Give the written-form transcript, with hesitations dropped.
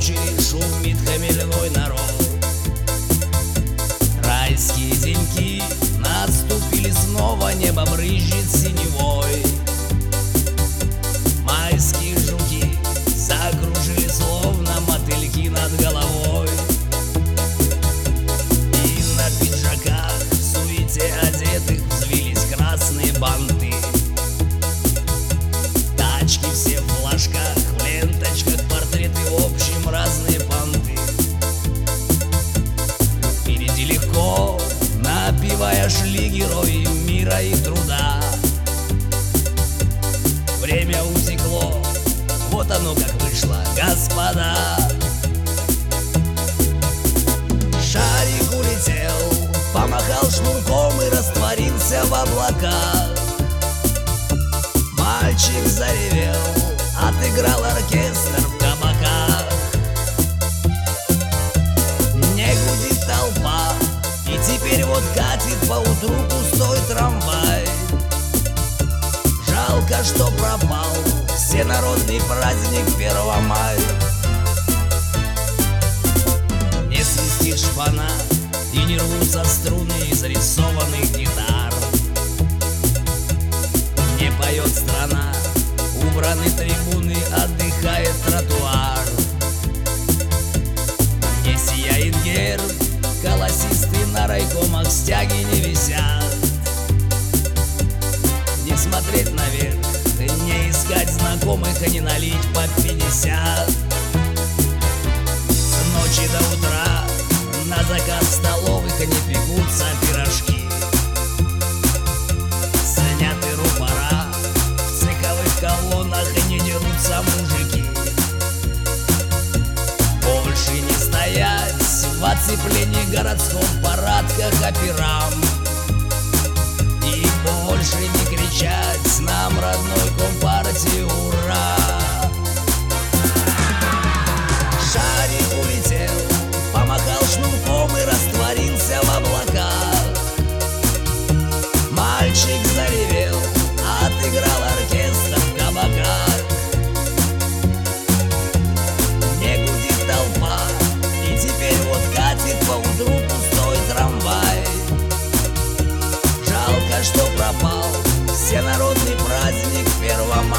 очередь шумит хмельной народ. Райские деньки наступили снова, небо брызжет синевой. Майские жуки закружили, словно мотыльки над головой. И на пиджаках в суете одетых взвились красные банты. Тачки все в флажках, в ленточках портреты, в общем разные понты. Впереди легко, напевая, шли герои мира и труда. Время утекло, вот оно как вышло, господа. Шарик улетел, помахал шнурком и растворился в облаках. Мальчик заревел, отыграл оркестр в кабаках. Не гудит толпа, и теперь вот катит по утру пустой трамвай. Жалко, что пропал всенародный праздник 1 мая. Не свистит шпана и не рвутся струны из рисованных гитар. Не поет страна, убраны трибуны, отдыхает тротуар. Не сияет герб, колосистый на райкомах стяги не висят. Не смотреть наверх, не искать знакомых, и не налить по 50. С ночи до утра на заказ столовых не пекутся пирожки. Сняты рупора, в цеховых колоннах и не дерутся мужики. Больше не стоять в оцеплении городском, в парадках операм. И больше не кричать нам, родной компартии, ура! Шарик улетел, помахал шнурком и растворился в облаках. Мальчик заревел, отыграл оркестр в кабаках. Не гудит толпа, и теперь вот катит по утру пустой трамвай. Жалко, что пропал всенародный праздник 1 мая.